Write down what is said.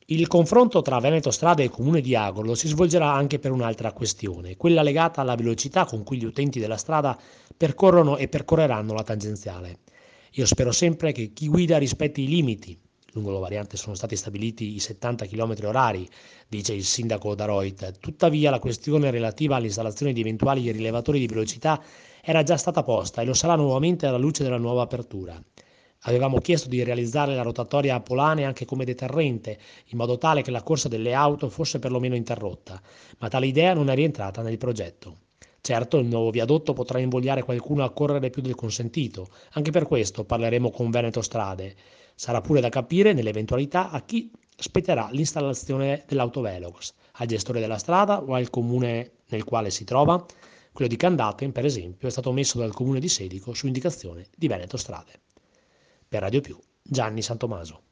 Il confronto tra Veneto Strade e Comune di Agordo si svolgerà anche per un'altra questione, quella legata alla velocità con cui gli utenti della strada percorrono e percorreranno la tangenziale. Io spero sempre che chi guida rispetti i limiti. Lungo la variante sono stati stabiliti i 70 km orari, dice il sindaco Daroit. Tuttavia la questione relativa all'installazione di eventuali rilevatori di velocità era già stata posta e lo sarà nuovamente alla luce della nuova apertura. Avevamo chiesto di realizzare la rotatoria a Polane anche come deterrente, in modo tale che la corsa delle auto fosse perlomeno interrotta, ma tale idea non è rientrata nel progetto. Certo, il nuovo viadotto potrà invogliare qualcuno a correre più del consentito, anche per questo parleremo con Veneto Strade. Sarà pure da capire, nell'eventualità, a chi spetterà l'installazione dell'autovelox, al gestore della strada o al comune nel quale si trova. Quello di Candaten, per esempio, è stato messo dal comune di Sedico su indicazione di Veneto Strade. Per Radio Più, Gianni Santomaso.